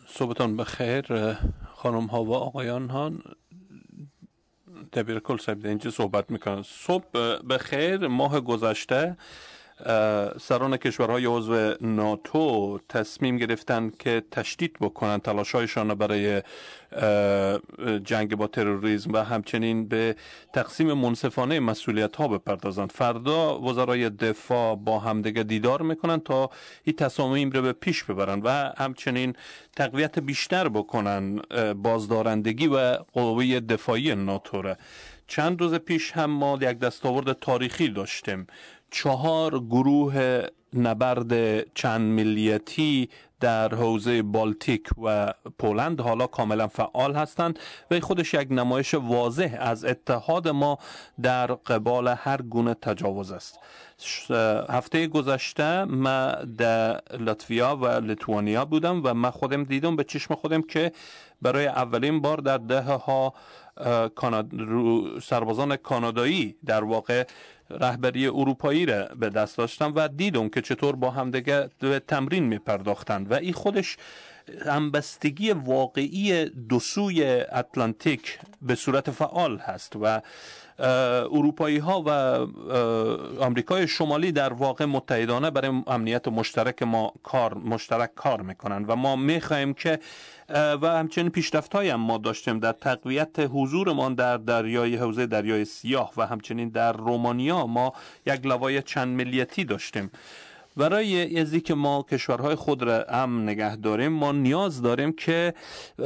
صبحتان بخیر خانم ها و آقایان ها. دبیر کل صاحب اینجا صحبت میکنن. صبح بخیر. ماه گذشته سران کشورهای عضو ناتو تصمیم گرفتند که تشدید بکنند تلاش‌هایشان برای جنگ با تروریسم و همچنین به تقسیم منصفانه مسئولیت‌ها بپردازند. فردا وزرای دفاع با همدیگه دیدار میکنند تا این تصامیم رو به پیش ببرند و همچنین تقویت بیشتر بکنند بازدارندگی و قوه دفاعی ناتو را. چند روز پیش هم ما یک دستاورد تاریخی داشتیم. 4 گروه نبرد چند ملیتی در حوزه بالتیک و پولند حالا کاملا فعال هستند و خودش یک نمایش واضح از اتحاد ما در قبال هر گونه تجاوز است. هفته گذشته من در لاتویا و لیتوانیا بودم و من خودم دیدم به چشم خودم که برای اولین بار در دهها سربازان کانادایی در واقع رهبری اروپایی را به دست داشتن و دیدم که چطور با همدیگه به تمرین می پرداختند و این خودش همبستگی واقعی دو سوی اتلانتیک به صورت فعال هست و اروپایی ها و آمریکای شمالی در واقع متحدانه برای امنیت مشترک ما کار میکنن و ما میخواهیم که و همچنین پیشرفت هم ما داشتیم در تقویت حضورمان در دریای حوزه دریای سیاه و همچنین در رومانیا ما یک لوای چند ملیتی داشتیم. برای ازی که ما کشورهای خود را امن نگه داریم ما نیاز داریم که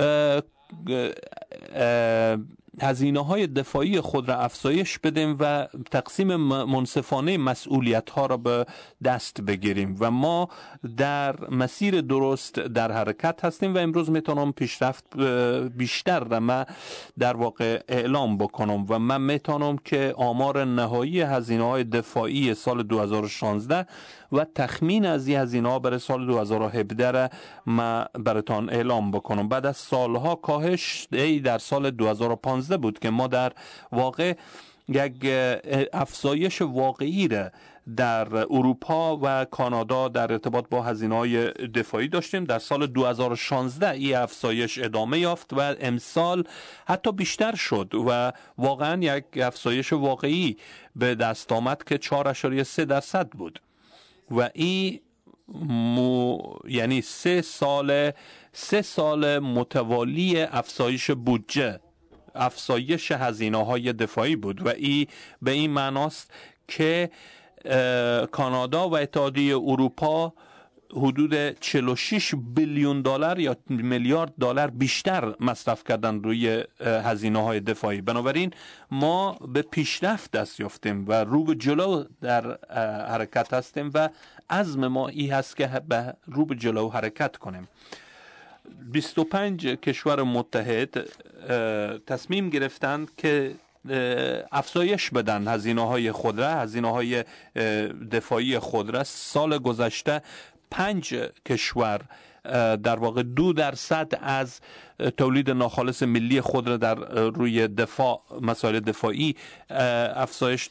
هزینه های دفاعی خود را افزایش بدیم و تقسیم منصفانه مسئولیت ها را به دست بگیریم و ما در مسیر درست در حرکت هستیم و امروز میتونم پیشرفت بیشتر را من در واقع اعلام بکنم و من میتونم که آمار نهایی هزینه های دفاعی سال 2016 و تخمین از این هزینه ها برای سال 2017 را من براتان اعلام بکنم. بعد از سالها کاهش در سال 2015 بود که ما در واقع یک افزایش واقعی را در اروپا و کانادا در ارتباط با هزینه‌های دفاعی داشتیم. در سال 2016 این افزایش ادامه یافت و امسال حتی بیشتر شد و واقعا یک افزایش واقعی به دست آمد که 4.3% بود و این یعنی 3 سال متوالی افزایش بودجه، افزایش هزینه های دفاعی بود و این به این معناست که کانادا و اتحادیه اروپا حدود 46 بیلیون دلار یا میلیارد دلار بیشتر مصرف کردن روی هزینه های دفاعی. بنابراین ما به پیشرفت دست یافتیم و رو به جلو در حرکت هستیم و عزم ما این هست که به رو به جلو حرکت کنیم. 25 کشور متحد تصمیم گرفتند که افزایش بدن هزینه های خود را، هزینه های دفاعی خود را. سال گذشته 5 کشور در واقع 2% از تولید ناخالص ملی خود را در روی دفاع، مسائل دفاعی افزایش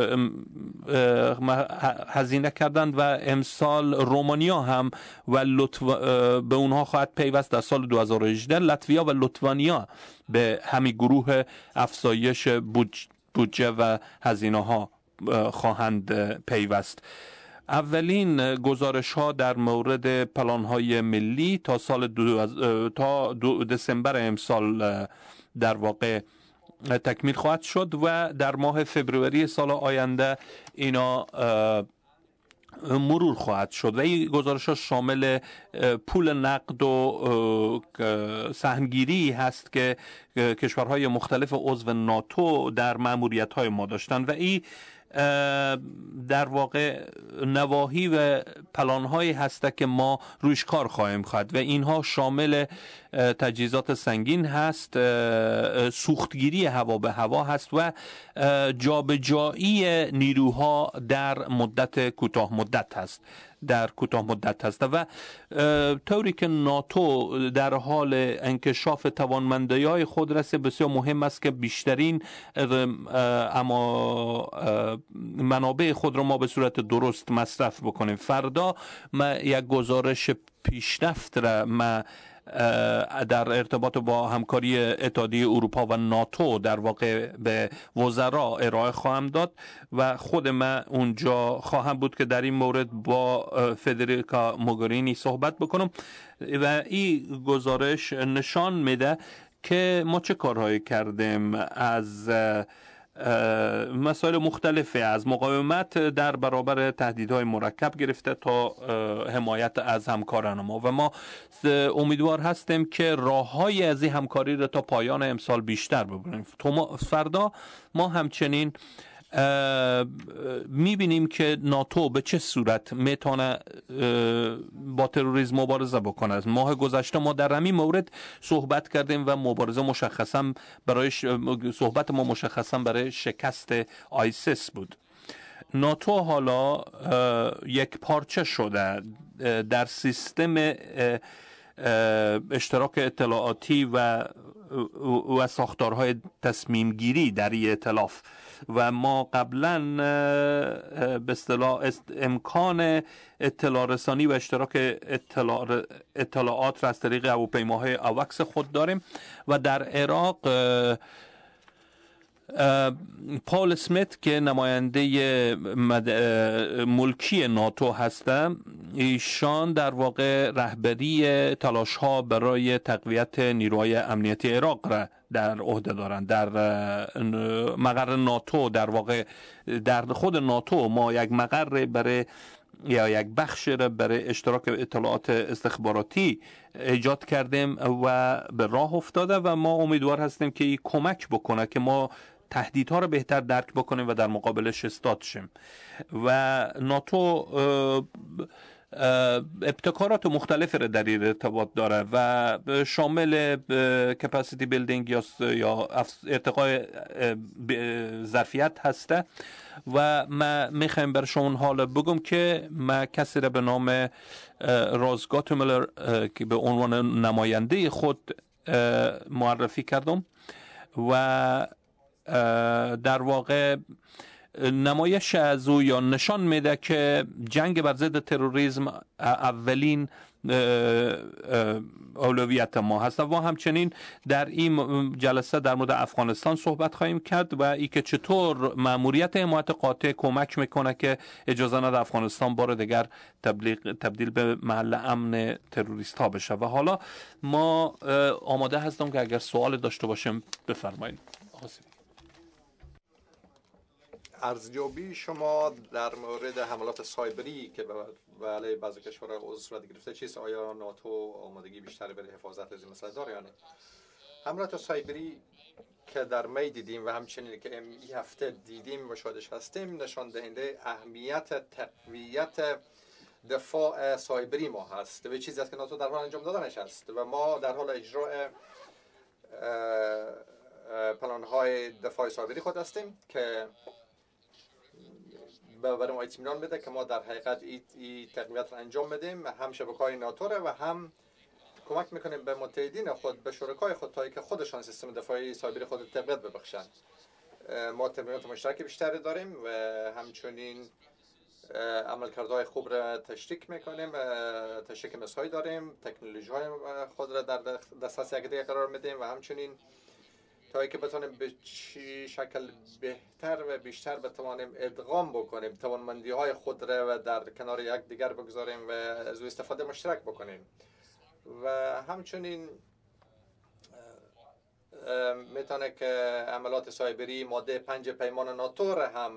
هزینه کردند و امسال رومانیا هم و به اونها خواهد پیوست. در سال 2018 لاتویا و لیتوانیا به همین گروه افزایش بودجه و هزینه ها خواهند پیوست. اولین گزارش ها در مورد پلان های ملی تا سال تا دسامبر امسال در واقع تکمیل خواهد شد و در ماه فوریه سال آینده اینا مرور خواهد شد و این گزارش ها شامل پول نقد و سهمگیری هست که کشورهای مختلف عضو ناتو در مأموریت های ما داشتن و این در واقع نواحی و پلان‌هایی هست که ما رویش کار خواهیم کرد و اینها شامل تجهیزات سنگین هست، سوختگیری هوا به هوا هست و جابجایی نیروها در مدت کوتاه مدت هست. و طوری که ناتو در حال انکشاف توانمندی‌های خود رسه بسیار مهم است که بیشترین منابع خود را ما به صورت درست مصرف بکنیم. فردا ما یک گزارش پیشرفت را ما در ارتباط با همکاری اتحادیه اروپا و ناتو در واقع به وزرا ارائه خواهم داد و خود من اونجا خواهم بود که در این مورد با فدریکا موگرینی صحبت بکنم و این گزارش نشان میده که ما چه کارهایی کردیم از مسائل مختلفه، از مقاومت در برابر تهدیدهای مرکب گرفته تا حمایت از همکاران ما و ما امیدوار هستیم که راههای از این همکاری را تا پایان امسال بیشتر ببریم. فردا ما همچنین میبینیم که ناتو به چه صورت میتونه با تروریسم مبارزه بکنه. ماه گذشته ما در همین مورد صحبت کردیم و مبارزه مشخصا برای صحبت ما مشخصا برای شکست آیسیس بود. ناتو حالا یک پارچه شده در سیستم اشتراک اطلاعاتی و ساختارهای تصمیم گیری در این ائتلاف و ما قبلا به اصطلاح امکان اطلاع رسانی و اشتراک اطلاعات را از طریق هواپیماهای آوکس خود داریم و در عراق پال اسمیت که نماینده ملکی ناتو هستند، ایشان در واقع رهبری تلاش ها برای تقویت نیروهای امنیتی عراق را در عهده دارند. در مقر ناتو در واقع در خود ناتو ما یک مقر برای یا یک بخش را برای اشتراک اطلاعات استخباراتی ایجاد کردیم و به راه افتاده و ما امیدوار هستیم که این کمک بکنه که ما تهدیدها رو بهتر درک بکنیم و در مقابلش ایستاد شیم. و ناتو ابتکارات مختلف را در این ارتباط داره و شامل کپاسیتی بیلدینگ یا ارتقای ظرفیت هسته و ما میخوایم بر شما حال بگم که ما کسی را به نام راز گاتملر که به عنوان نماینده خود معرفی کردم و در واقع نمایش از او یا نشان میده که جنگ بر ضد تروریسم اولین اولویت ما هست و همچنین در این جلسه در مورد افغانستان صحبت خواهیم کرد و ای که چطور مأموریت حمایت قاطع کمک میکنه که اجازه نده افغانستان بار دیگر تبدیل به محل امن تروریست ها بشه. و حالا ما آماده هستم که اگر سوال داشته باشیم بفرمایید. ارزیابی شما در مورد حملات سایبری که به علیه بعضی کشورها عضو صورت گرفته چیست؟ آیا ناتو آمادگی بیشتری برای حفاظت از این مسئله داره یا نه؟ حملات سایبری که در می دیدیم و همچنین که این هفته دیدیم و شاهدش هستیم نشان دهنده اهمیت تقویت دفاع سایبری ما هست و چیزی است که ناتو در حال انجام دادنش است و ما در حال اجرای پلان‌های دفاع سایبری خود هستیم که برای ما اطمینان بده که ما در حقیقت این تقویت را انجام بدیم، هم شبکه‌های ناتو و هم کمک میکنیم به متحدین خود، به شرکای خود تا که خودشان سیستم دفاعی سایبری خود تقویت ببخشند. ما تمرینات مشترک بیشتری داریم و همچنین عملکردهای خوب را تشریک میکنیم، تشریک مسایی داریم، تکنولوژی‌های خود را در دسترس یکدیگر قرار میدیم و همچنین تا که بتونیم به چی شکل بهتر و بیشتر بتوانیم ادغام بکنیم توانمندی های خود را و در کنار یک دیگر بگذاریم و از او استفاده مشترک بکنیم و همچنین میتونه که عملات سایبری ماده 5 پیمان ناتو را هم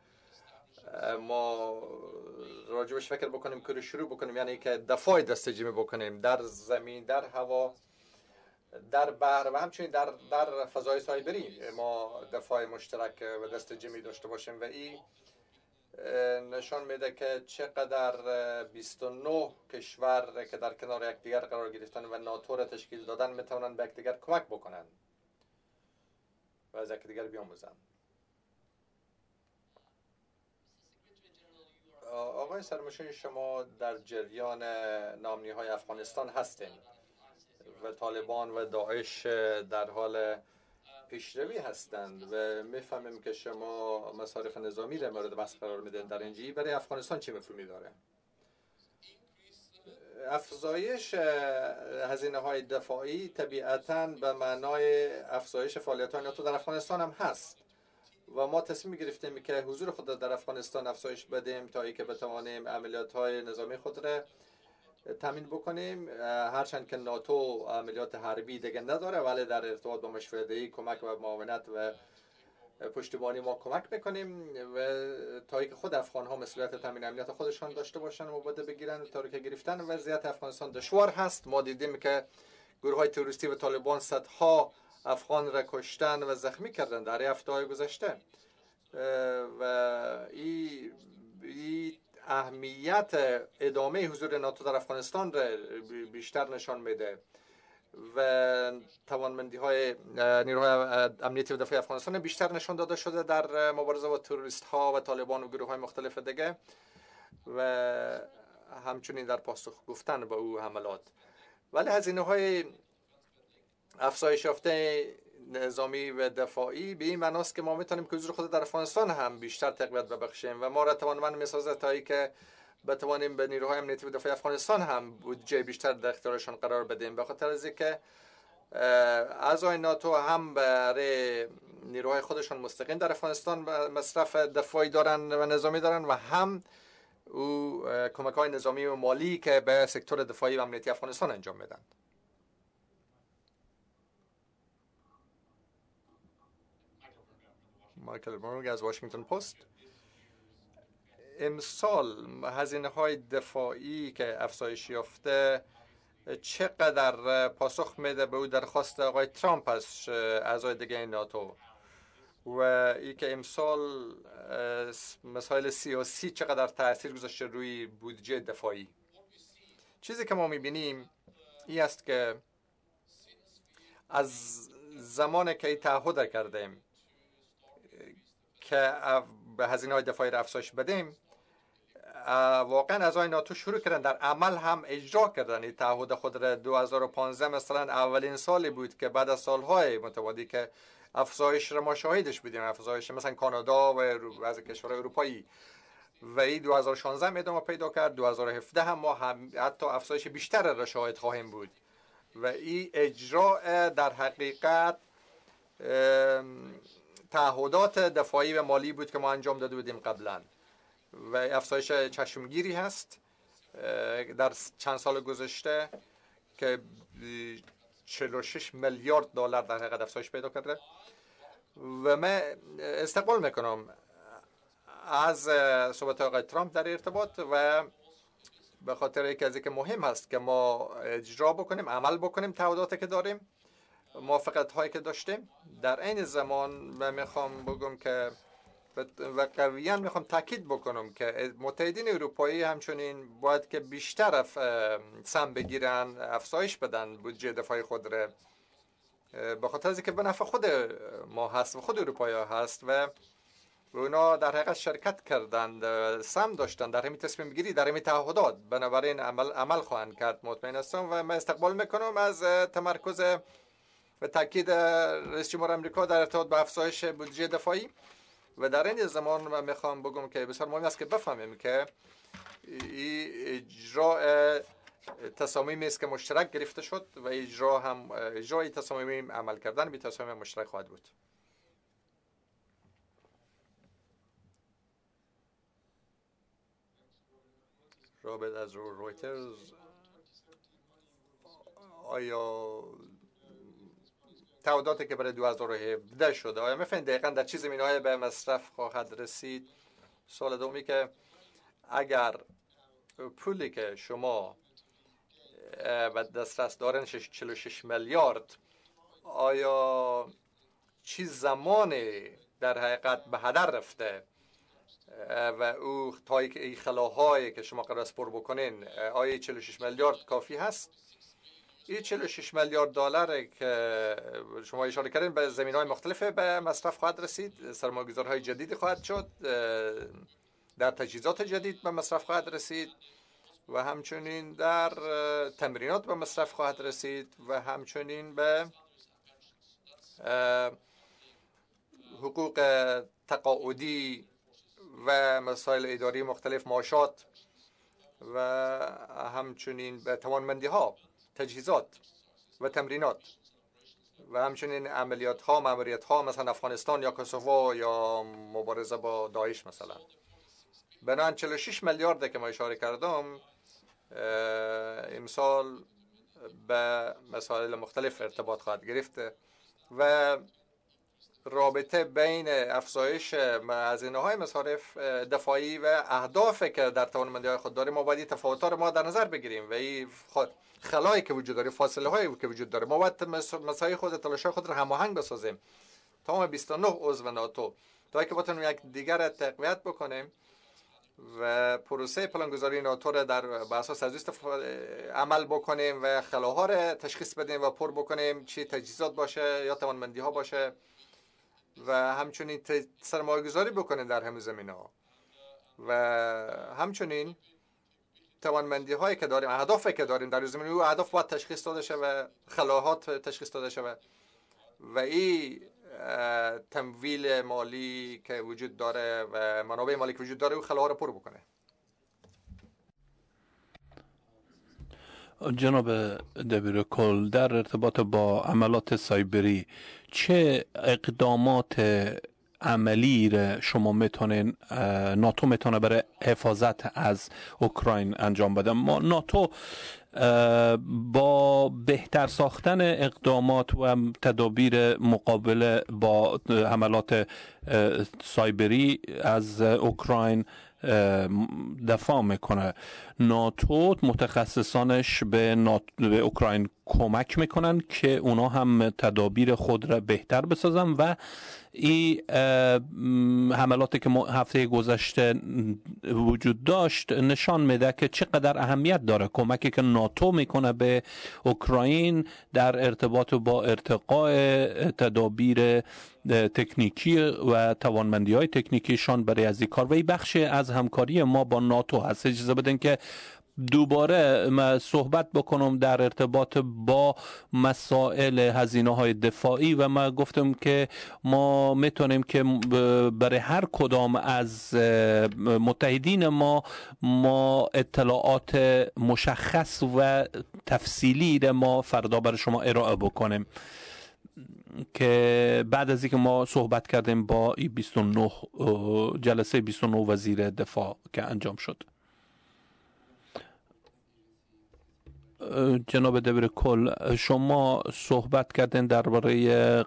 ما راجبش فکر بکنیم که شروع بکنیم، یعنی که دفاع دستجیمی بکنیم در زمین، در هوا، در بحر و همچنین در فضای سایبری ما دفاع مشترک و دست جمعی داشته باشیم و این نشان میده که چقدر 29 کشور که در کنار یکدیگر قرار گرفتن و ناتو را تشکیل دادن میتونن به یکدیگر کمک بکنن و از یکدیگر بیاموزن. آقای سرمشیر، شما در جریان نامنی های افغانستان هستین و طالبان و داعش در حال پیشروی هستند و میفهمیم که شما مصارف نظامی را مورد بحث قرار میدین در اینجا. برای افغانستان چه مفهومی داره؟ افزایش هزینه های دفاعی طبیعتاً به معنای افزایش فعالیت های ناتو در افغانستان هم هست و ما تصمیم گرفتیم که حضور خود در افغانستان افزایش بدیم تا اینکه بتوانیم عملیات های نظامی خود را تامین بکنیم. هرچند که ناتو عملیات حربی دیگه نداره ولی در ارتباط با مشوره‌دهی، کمک و معاونت و پشتیبانی ما کمک میکنیم و تا اینکه خود افغان ها مسئولیت تامین امنیت خودشان داشته باشن و مبادا بگیرن. تا که گرفتن وضعیت افغانستان دشوار هست. ما دیدیم که گروه های تروریستی و طالبان صدها افغان را کشتن و زخمی کردن در هفته‌های گذشته و این اهمیت ادامه حضور ناتو در افغانستان را بیشتر نشان میده و توانمندی های نیروهای امنیتی و دفاعی افغانستان بیشتر نشان داده شده در مبارزه با تروریست ها و طالبان و گروه های مختلف دیگه و همچنین در پاسخ گفتن به او حملات. ولی هزینه های افزایش یافته نظامی و دفاعی به این معناست که ما میتونیم که حضور خود در افغانستان هم بیشتر تقویت ببخشیم و ما را توانمند میسازه تا اینکه بتوانیم به نیروهای امنیتی و دفاعی افغانستان هم بودجه بیشتر در اختیارشان قرار بدیم. به خاطر از اینکه اعضای ناتو هم برای نیروهای خودشان مستقیم در افغانستان مصرف دفاعی دارن و نظامی دارن و هم او کمک های نظامی و مالی که به سکتور دفاعی و امنیتی افغانستان انجام میدن. مایکل برنگ از واشنگتن پست. امسال هزینه های دفاعی که افزایش یافته چقدر پاسخ میده به او درخواست آقای ترامپ از اعضای دیگه ناتو و ای که امسال مسائل سیاسی چقدر تاثیر گذاشته روی بودجه دفاعی؟ چیزی که ما میبینیم این است که از زمان که تعهد کردیم که به هزینه های دفاعی را افزایش بدیم واقعا اعضای ناتو شروع کردن در عمل هم اجرا کردن این تعهد خود را. 2015 مثلا اولین سالی بود که بعد از سالهای متوالی که افزایش را ما شاهدش بودیم، افزایش مثلا کانادا و از کشورهای اروپایی و این 2016 ادامه پیدا کرد. 2017 هم ما حتی افزایش بیشتر را شاهد خواهیم بود و این اجرا در حقیقت تعهدات دفاعی و مالی بود که ما انجام داده بودیم قبلا و افزایش چشمگیری هست در چند سال گذشته که 46 میلیارد دلار در حقیقت افزایش پیدا کرده و من استقبال میکنم از صحبت آقای ترامپ در ارتباط و به خاطر اینکه از اینکه مهم هست که ما اجرا بکنیم، عمل بکنیم تعهداتی که داریم، موافقت هایی که داشتیم. در این زمان من میخوام بگم که و قویاً میخوام تاکید بکنم که متحدین اروپایی همچنین باید که بیشتر سهم بگیرن، افزایش بدن بودجه دفاعی خود را به خاطر از اینکه به نفع خود ما هست و خود اروپایی هست و اونا در حقیقت شرکت کردند، سهم داشتن در همین تصمیم گیری، در همین تعهدات، بنابراین عمل خواهند کرد مطمئن هستم و من استقبال میکنم از تمرکز و تاکید رئیس جمهور آمریکا در ارتباط با افزایش بودجه دفاعی. و در این زمان من میخوام بگم که بسیار مهم است که بفهمیم که اجرای تصامیم است که مشترک گرفته شد و اجرای تصامیم عمل کردن به تصامیم مشترک خواهد بود. رابط از رویترز: آیا تعهداتی که برای 2017 شده آیا میفهمید دقیقا در چه زمینه‌های به مصرف خواهد رسید؟ سوال دومی که اگر پولی که شما به دسترس دارین 46 میلیارد آیا چه زمانی در حقیقت به هدر رفته و او تا این خلاهایی که شما قرار است پر بکنین آیا 46 میلیارد کافی هست؟ این 46 میلیارد دلار که شما اشاره کردین به زمینه‌های مختلف به مصرف خواهد رسید، سرمایه‌گذاری‌های جدید خواهد شد، در تجهیزات جدید به مصرف خواهد رسید و همچنین در تمرینات به مصرف خواهد رسید و همچنین به حقوق تقاعدی و مسائل اداری مختلف، معاشات و همچنین به توانمندی ها، تجهیزات و تمرینات و همچنین عملیات ها، ماموریت ها، مثلا افغانستان یا کوسوو یا مبارزه با داعش مثلا. بنابراین 46 میلیارد که ما اشاره کردم امسال به مسائل مختلف ارتباط خواهد گرفت و رابطه بین افزایش هزینه‌های مصارف دفاعی و اهدافی که در توانمندی‌های خود داریم ما باید تفاوت‌ها رو ما در نظر بگیریم و این خلایی که وجود داره، فاصله هایی که وجود داره، ما باید مساعی خود، تلاش‌های خود رو هماهنگ بسازیم تمام 29 عضو ناتو تا اینکه بتونیم یک دیگر تقویت بکنیم و پروسه پلانگذاری ناتو را در بر اساس از عمل بکنیم و خلاها را تشخیص بدیم و پر بکنیم، چی تجهیزات باشه یا توانمندی ها باشه و همچنین سرمایه گذاری بکنیم در همه زمینه ها و همچنین توانمندی هایی که داریم، اهدافی که داریم در زمینه او اهداف باید تشخیص داده شود، خلاهات تشخیص داده شود و این تمویل مالی که وجود داره و منابع مالی که وجود داره او خلاها را پر بکنه. جناب دبیر کل، در ارتباط با عملات سایبری چه اقدامات عملی را شما میتونین، ناتو میتونه برای حفاظت از اوکراین انجام بده؟ ما ناتو با بهتر ساختن اقدامات و تدابیر مقابله با حملات سایبری از اوکراین دفاع میکنه. ناتو متخصصانش به اوکراین کمک میکنن که اونا هم تدابیر خود را بهتر بسازن و این حملاتی که هفته گذشته وجود داشت نشان میده که چقدر اهمیت داره کمکی که ناتو میکنه به اوکراین در ارتباط با ارتقاء تدابیر تکنیکی و توانمندی های تکنیکیشان برای از این کار و این بخش از همکاری ما با ناتو هست. اجازه بدین که دوباره صحبت بکنم در ارتباط با مسائل هزینه های دفاعی و ما گفتم که ما میتونیم که برای هر کدام از متحدین ما اطلاعات مشخص و تفصیلی را ما فردا برای شما ارائه بکنیم که بعد از اینکه ما صحبت کردیم با 29 جلسه 29 وزیر دفاع که انجام شد. جناب دبیر کل، شما صحبت کردین درباره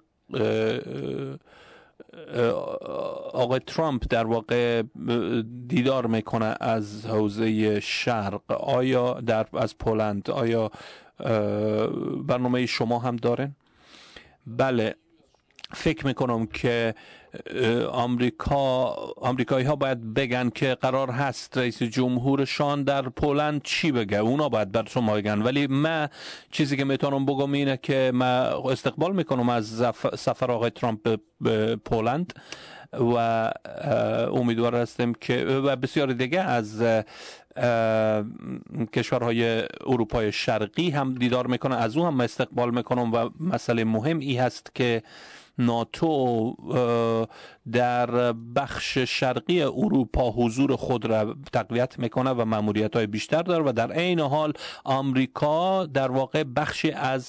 آقای ترامپ در واقع دیدار میکنه از حوزه شرق. آیا از پولند آیا برنامه شما هم دارین؟ بله، فکر میکنم که آمریکایی ها باید بگن که قرار هست رئیس جمهورشان در پولند چی بگه، اونا باید بر شما بگن. ولی من چیزی که میتونم بگم اینه که من استقبال میکنم از سفر آقای ترامپ به پولند و امیدوار هستم که و بسیار دیگه از کشورهای اروپای شرقی هم دیدار میکنه، از او هم استقبال میکنم و مسئله مهم ای هست که ناتو در بخش شرقی اروپا حضور خود را تقویت میکنه و مأموریت‌های بیشتر داره و در عین حال آمریکا در واقع بخشی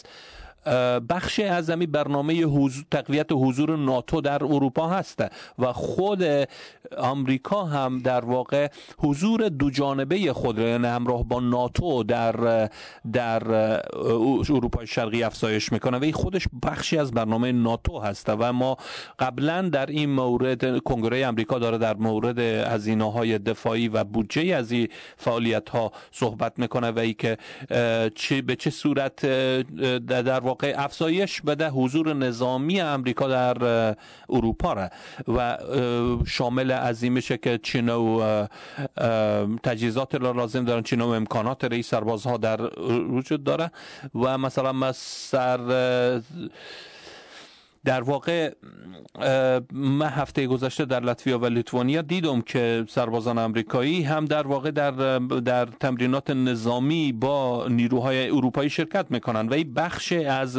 از همین برنامه تقویت حضور ناتو در اروپا هست و خود آمریکا هم در واقع حضور دو جانبه خود را یعنی همراه با ناتو در اروپای شرقی افزایش میکنه و این خودش بخشی از برنامه ناتو هست و ما قبلا در این مورد کنگره آمریکا داره در مورد هزینه‌های دفاعی و بودجه از این فعالیت ها صحبت میکنه و ای که به چه صورت در واقع افزایش بده حضور نظامی آمریکا در اروپا را و شامل از این میشه که چنو تجهیزات لازم دارن، چنو امکانات رئیس سربازها در وجود داره و مثلا در واقع من هفته گذشته در لاتویا و لیتوانیا دیدم که سربازان آمریکایی هم در واقع در تمرینات نظامی با نیروهای اروپایی شرکت میکنن و این بخش از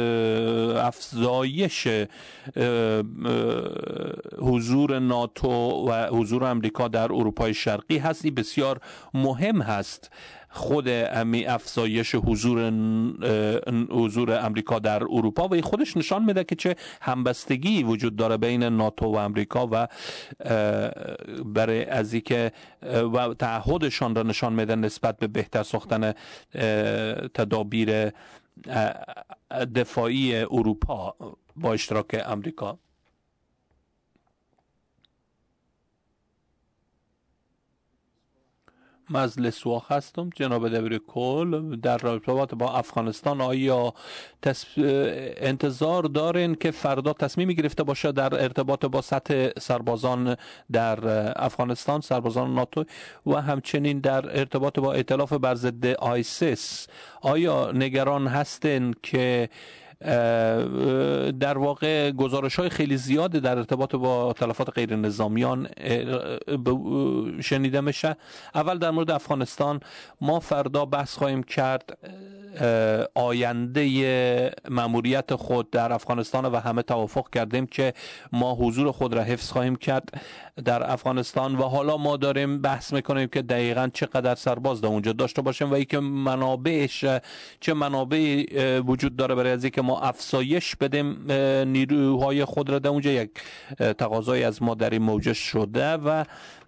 افزایش حضور ناتو و حضور آمریکا در اروپای شرقی هست. این بسیار مهم هست. خود افزایش حضور آمریکا در اروپا و خودش نشان میده که چه همبستگی وجود داره بین ناتو و آمریکا و برای از اینکه و تعهدشان را نشان میده نسبت به بهتر ساختن تدابیر دفاعی اروپا با اشتراک آمریکا. مجلس و هستم جناب دبیر کل در رابطه با افغانستان. آیا انتظار دارین که فردا تصمیمی گرفته باشه در ارتباط با سطح سربازان در افغانستان، سربازان ناتو و همچنین در ارتباط با ائتلاف بر ضد آیسیس؟ آیا نگران هستین که در واقع گزارش‌های خیلی زیاد در ارتباط با تلفات غیر نظامیان شنیده میشه؟ اول در مورد افغانستان ما فردا بحث خواهیم کرد آینده ماموریت خود در افغانستان و همه توافق کردیم که ما حضور خود را حفظ خواهیم کرد در افغانستان و حالا ما داریم بحث میکنیم که دقیقاً چقدر سرباز در اونجا داشته باشیم و اینکه منابعش چه منابعی وجود داره برای از اینکه ما افزایش بدیم نیروهای خود را در اونجا. یک تقاضای از ما در این موجه شده و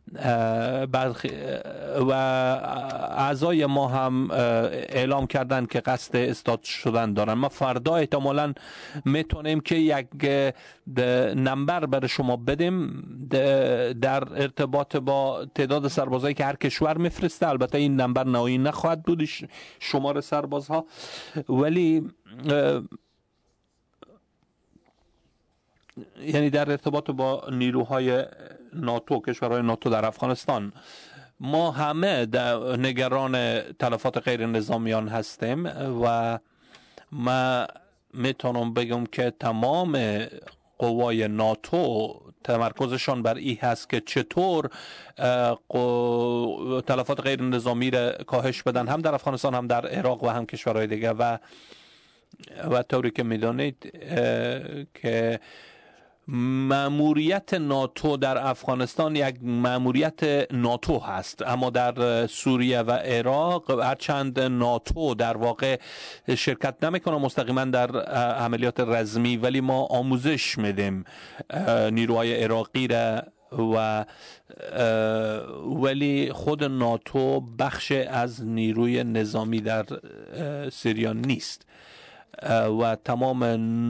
اعضای ما هم اعلام کردن که قصد استاد شدن دارن. ما فردا احتمالاً میتونیم که یک نمبر برای شما بدیم در ارتباط با تعداد سربازایی که هر کشور میفرسته. البته این نمبر نهایی نخواهد بود شمار سربازها، ولی یعنی در ارتباط با نیروهای ناتو، کشورهای ناتو در افغانستان، ما همه نگران تلفات غیر نظامیان هستیم و ما میتونم بگم که تمام قوای ناتو تمرکزشان بر این هست که چطور تلفات غیر نظامی را کاهش بدن، هم در افغانستان هم در عراق و هم کشورهای دیگه. و طوری که میدانید که ماموریت ناتو در افغانستان یک ماموریت ناتو هست، اما در سوریه و عراق هرچند ناتو در واقع شرکت نمیکنه مستقیما در عملیات رزمی، ولی ما آموزش میدیم نیروهای عراقی را ولی خود ناتو بخش از نیروی نظامی در سوریه نیست و تمام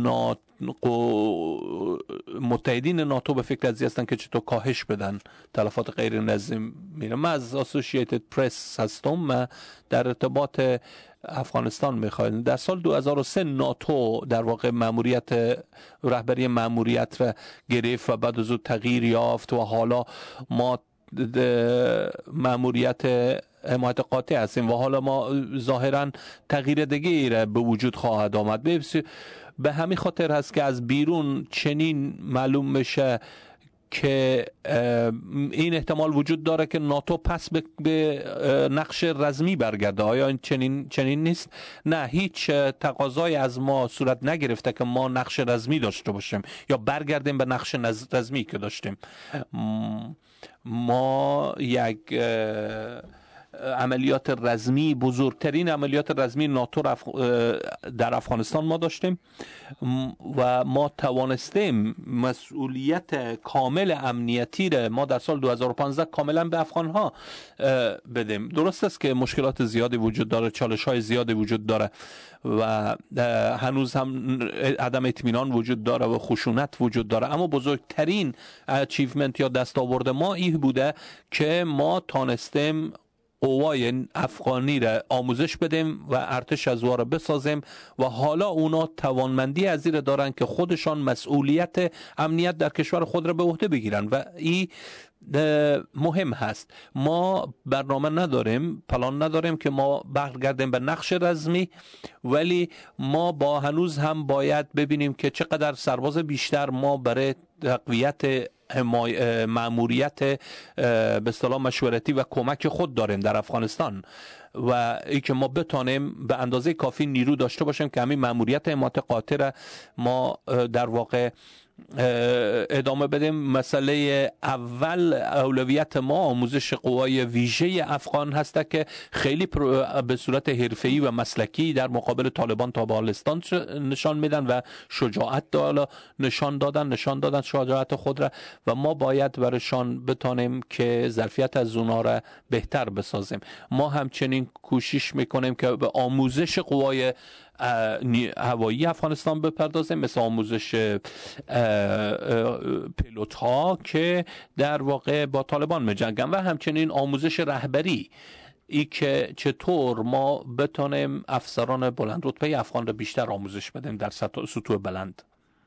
متحدین ناتو به فکر ازی هستن که چطور کاهش بدن تلفات غیر نظامی. من از اسوسییتد پرس هستم و در ارتباط افغانستان میخوایم. در سال 2003 ناتو در واقع رهبری ماموریت را گرفت و بعد از اون تغییر یافت و حالا ما ماموریت حمایت قاطع هستیم و حالا ما ظاهرا تغییر دیگه را به وجود خواهد آمد. به همین خاطر هست که از بیرون چنین معلوم میشه که این احتمال وجود داره که ناتو پس به نقش رزمی برگرده. آیا این چنین نیست؟ نه، هیچ تقاضای از ما صورت نگرفته که ما نقش رزمی داشته باشیم یا برگردیم به نقش رزمی که داشتیم. ما یک عملیات رزمی، بزرگترین عملیات رزمی ناتو در افغانستان ما داشتیم و ما توانستیم مسئولیت کامل امنیتی را ما در سال 2015 کاملا به افغانها بدیم. درست است که مشکلات زیادی وجود داره، چالش های زیادی وجود داره و هنوز هم عدم اطمینان وجود داره و خشونت وجود داره، اما بزرگترین اچیومنت یا دستاورد ما این بوده که ما تانستیم قوای افغانی را آموزش بدیم و ارتش از واره بسازیم و حالا اونا توانمندی از این دارن که خودشان مسئولیت امنیت در کشور خود را به عهده بگیرن و این مهم هست. ما برنامه نداریم، پلان نداریم که ما برگردیم به نقش رزمی، ولی ما با هنوز هم باید ببینیم که چقدر سرباز بیشتر ما برای تقویت مأموریت به اصطلاح مشورتی و کمک خود داریم در افغانستان و ای که ما بتانیم به اندازه کافی نیرو داشته باشیم که همین مأموریت حمایت قاطع ما در واقع ادامه بدیم. مسئله اول اولویت ما آموزش قوای ویژه افغان هست که خیلی به صورت حرفه‌ای و مسلکی در مقابل طالبان تا بالستان نشان میدن و شجاعت نشان دادن شجاعت خود را و ما باید برشان بتانیم که ظرفیت از اونها را بهتر بسازیم. ما همچنین کوشش میکنیم که به آموزش قوای هوایی افغانستان بپردازیم، مثل آموزش پیلوت ها که در واقع با طالبان میجنگن و همچنین آموزش رهبری، ای که چطور ما بتونیم افسران بلند رتبه افغان را بیشتر آموزش بدیم در سطوح بلند.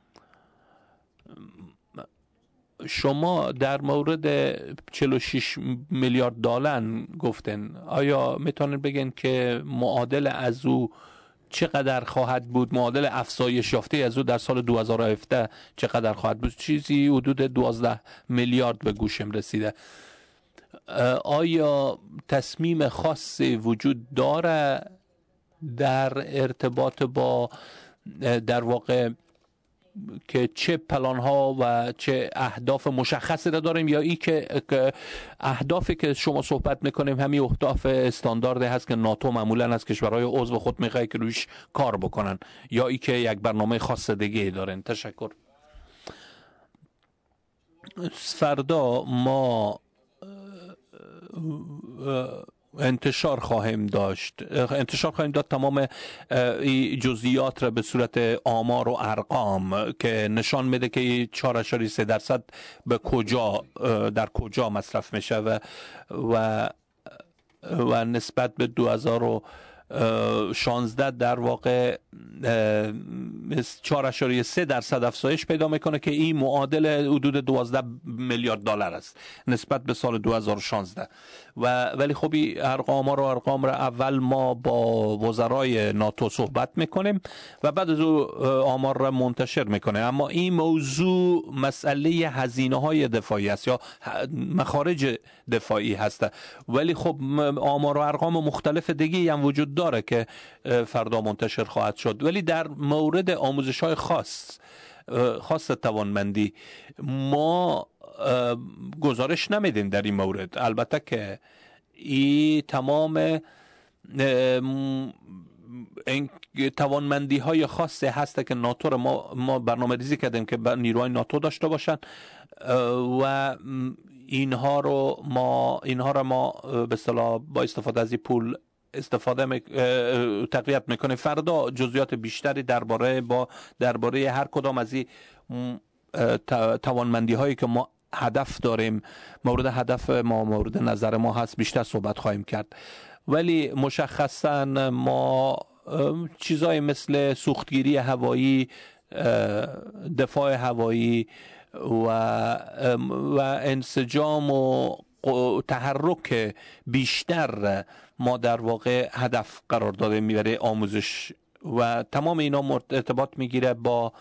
شما در مورد 46 میلیارد دلار گفتن، آیا میتونین بگین که معادل از او چقدر خواهد بود؟ معادل افزایش یافته از او در سال 2017 چقدر خواهد بود؟ چیزی حدود 12 میلیارد به گوشم رسیده. آیا تصمیم خاصی وجود داره در ارتباط با در واقع که چه پلان ها و چه اهداف مشخصی را داریم، یا ای که اهدافی که شما صحبت میکنیم همین اهداف استاندارد هست که ناتو معمولا از کشورهای عضو خود میخواد که رویش کار بکنن، یا ای که یک برنامه خاص دیگه دارن؟ تشکر. فردا ما انتشار خواهیم داد تمام جزئیات را به صورت آمار و ارقام که نشان میده که 4.3% به در کجا مصرف میشه و نسبت به 2016 در واقع 4.3% افزایش پیدا میکنه که این معادل حدود 12 میلیارد دلار است نسبت به سال 2016. ولی خب این ارقام را اول ما با وزرای ناتو صحبت میکنیم و بعد از او آمار را منتشر میکنه. اما این موضوع مسئله هزینه های دفاعی است یا مخارج دفاعی هست، ولی خب آمار و ارقام مختلف دیگه هم وجود داره که فردا منتشر خواهد شد. ولی در مورد آموزش های خاص توانمندی ما گزارش نمیدیم در این مورد. البته که این تمام این توانمندی های خاصی هست که ناتو را ما برنامه ریزی کردیم که نیروهای ناتو داشته باشن و اینها را ما به اصطلاح با استفاده از این پول تقویت میکنه. فردا جزئیات بیشتری درباره هر کدام از این توانمندی هایی که ما هدف داریم، مورد هدف ما، مورد نظر ما هست، بیشتر صحبت خواهیم کرد. ولی مشخصا ما چیزای مثل سوختگیری هوایی، دفاع هوایی و انسجام و تحرک بیشتر ما در واقع هدف قرار داده میبره آموزش و تمام اینا ارتباط میگیره با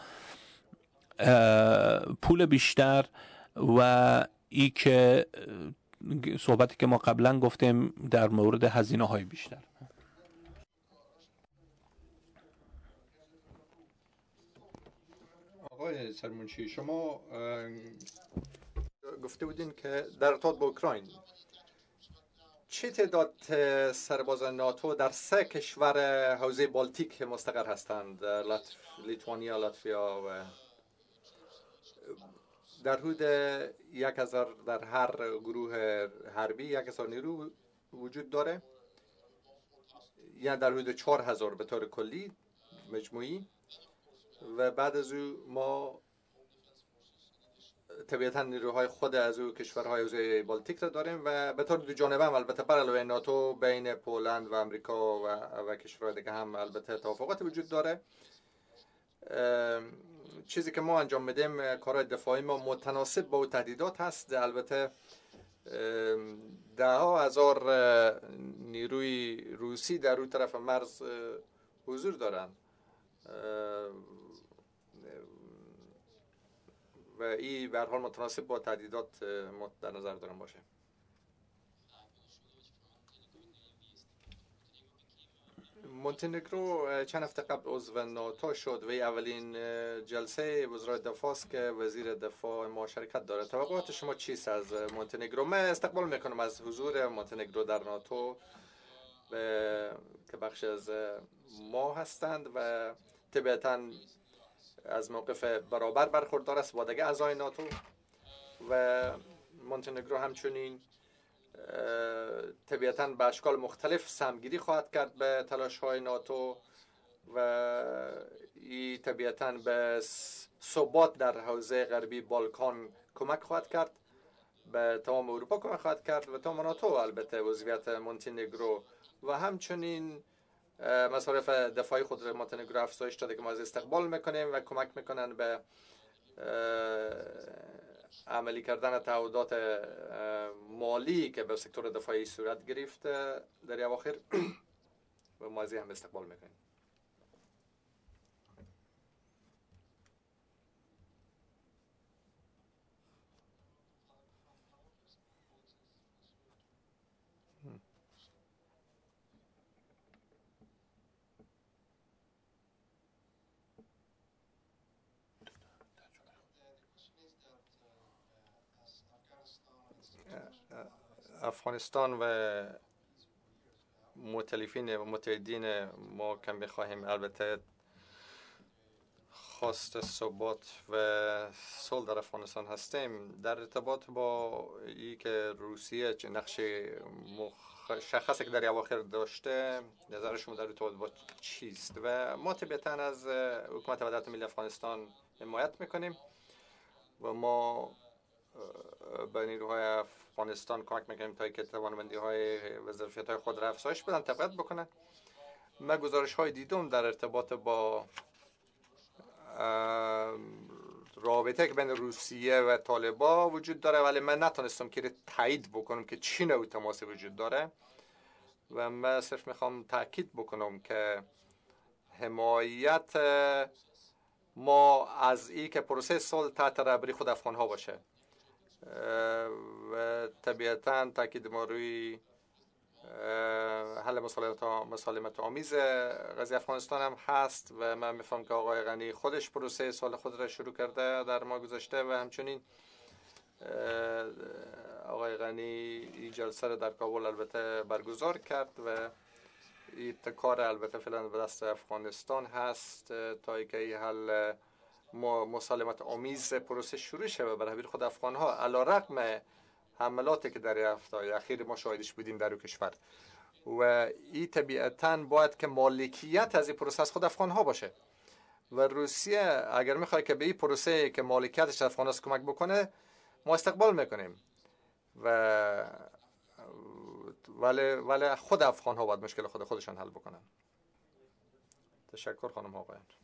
پول بیشتر و ای که صحبتی که ما قبلا گفتیم در مورد هزینه های بیشتر. آقای سرمنشی، شما گفته بودین که در ارتباط با اوکراین چه تعداد سربازان ناتو در 3 کشور حوزه بالتیک مستقر هستند؟ لیتوانیا، لاتویا و در حدود 1000 در هر گروه حربی 1000 نیرو وجود داره، یعنی در حدود 4000 به طور کلی مجموعی. و بعد از او ما طبیعتا نیروهای خود از او کشورهای حوزه بالتیک را داریم و به طور دو جانبه هم البته بر علاوه ناتو بین پولند و امریکا و کشورهای دیگه هم البته توافقات وجود داره. چیزی که ما انجام میدیم، کارهای دفاعی ما متناسب با تهدیدات هست. البته ده ها هزار نیروی روسی در اون طرف مرز حضور دارند و این به هر حال متناسب با تهدیدات در نظر دارم باشه. مونتنگرو چند هفته قبل عضو ناتو شد و اولین جلسه وزرای دفاع است که وزیر دفاع ما شرکت داره. توقعات شما چیست از مونتنگرو؟ من استقبال میکنم از حضور مونتنگرو در ناتو که بخش از ما هستند و طبیعتاً از موقف برابر برخوردار است با دیگه اعضای ناتو و مونتنگرو همچنین طبیعتاً به اشکال مختلف سهمگیری خواهد کرد به تلاش‌های ناتو و این طبیعتاً به ثبات در حوزه غربی بالکان کمک خواهد کرد، به تمام اروپا کمک خواهد کرد و تمام ناتو البته وضعیت مونتنگرو و همچنین مصارف دفاعی خود را مونتنگرو افزایش داده که ما از استقبال میکنیم و کمک میکنن به عملی کردن تعهدات مالی که به سکتور دفاعی صورت گرفت در اواخر و ما از هم استقبال میکنیم. افغانستان و مؤتلفین و متحدین ما که می‌خواهیم البته خواست ثبات و صلح در افغانستان هستیم. در ارتباط با این که روسیه چه نقش مشخصی که در اواخر داشته، نظر شما در ارتباط با چیست؟ و ما طبیعتاً از حکومت وحدت ملی افغانستان حمایت میکنیم و ما به نیروهای افغانستان کمک میکنیم تا اینکه توانمندی‌های و ظرفیت‌های خود را افزایش بدن، تقویت بکنن. من گزارش‌های دیدم در ارتباط با رابطه که بین روسیه و طالبان وجود داره، ولی من نتونستم که تایید بکنم که چی نوع تماسی وجود داره و من صرف میخوام تاکید بکنم که حمایت ما از این که پروسه صلح تحت رهبری خود افغان‌ها باشه و طبیعتاً تاکید ما روی حل مسالمت آمیز قضیه افغانستان هم هست و من میفهم که آقای غنی خودش پروسه صلح خود را شروع کرده در ماه گذشته و همچنین آقای غنی این جلسه را در کابل البته برگزار کرد و ابتکار البته فعلا به دست افغانستان هست تا اینکه این حل مسالمت آمیز پروسه شروع شود به رهبری خود افغان‌ها، علی‌رغم حملاتی که در هفته اخیر ما شاهدش بودیم در کشور و این طبیعتاً باید که مالکیت از این پروسه از خود افغان‌ها باشه و روسیه اگر میخواد که به این پروسه که مالکیتش افغان است کمک بکنه ما استقبال میکنیم ولی خود افغان‌ها باید مشکل خودشان حل بکنن. تشکر خانم آقایان.